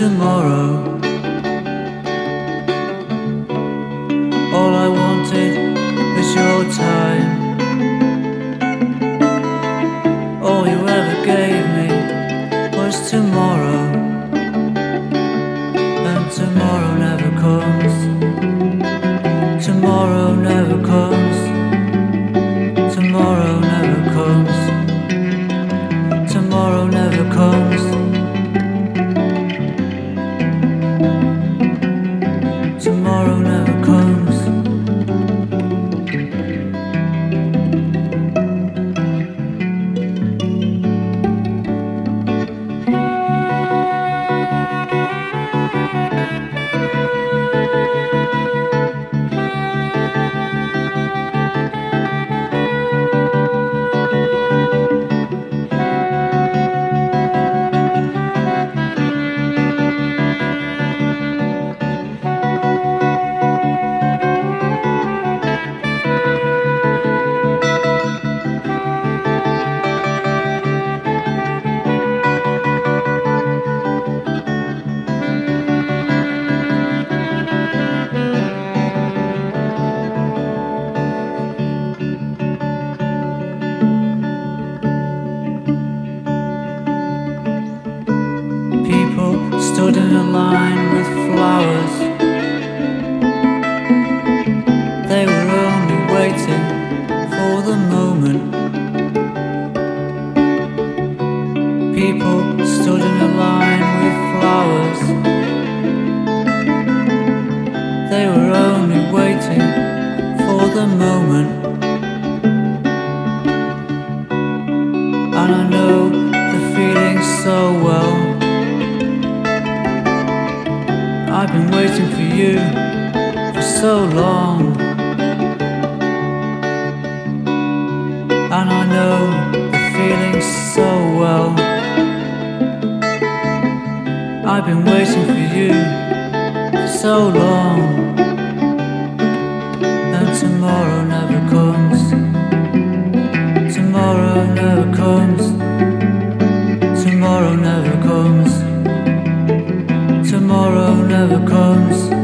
tomorrow? All I wanted was your time. All you ever gave me was tomorrow, and tomorrow never comes. Tomorrow never comes. Tomorrow never comes. Tomorrow never comes. Tomorrow never comes. Stood in a line with flowers. They were only waiting for the moment. People stood in a line with flowers. They were only waiting for the moment. And I know the feeling so well. I've been waiting for you for so long, and I know the feeling so well. I've been waiting for you for so long, and tomorrow never comes. Tomorrow never comes. Tomorrow never comes. Tomorrow never comes.